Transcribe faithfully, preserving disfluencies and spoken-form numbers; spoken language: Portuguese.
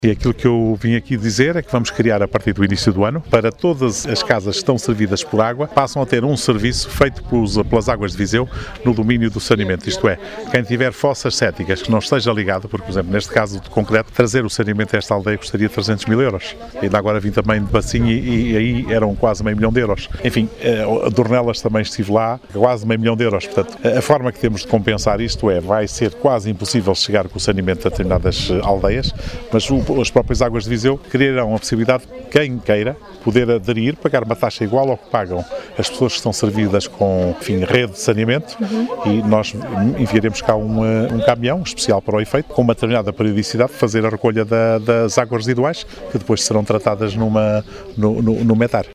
E aquilo que eu vim aqui dizer é que vamos criar a partir do início do ano, para todas as casas que estão servidas por água, passam a ter um serviço feito pelas Águas de Viseu no domínio do saneamento. Isto é, quem tiver fossas céticas que não esteja ligado, porque, por exemplo, neste caso de concreto, trazer o saneamento a esta aldeia custaria trezentos mil euros. Ainda agora vim também de Bacinho e, e aí eram quase meio milhão de euros. Enfim, a Dornelas também estive lá, quase meio milhão de euros. Portanto, a forma que temos de compensar isto é, vai ser quase impossível chegar com o saneamento a determinadas aldeias, mas o as próprias Águas de Viseu criarão a possibilidade, quem queira, poder aderir, pagar uma taxa igual ao que pagam as pessoas que estão servidas com, enfim, rede de saneamento, uhum. E nós enviaremos cá um, um caminhão especial para o efeito, com uma determinada periodicidade, fazer a recolha da, das águas residuais, que depois serão tratadas numa, no, no, no metar.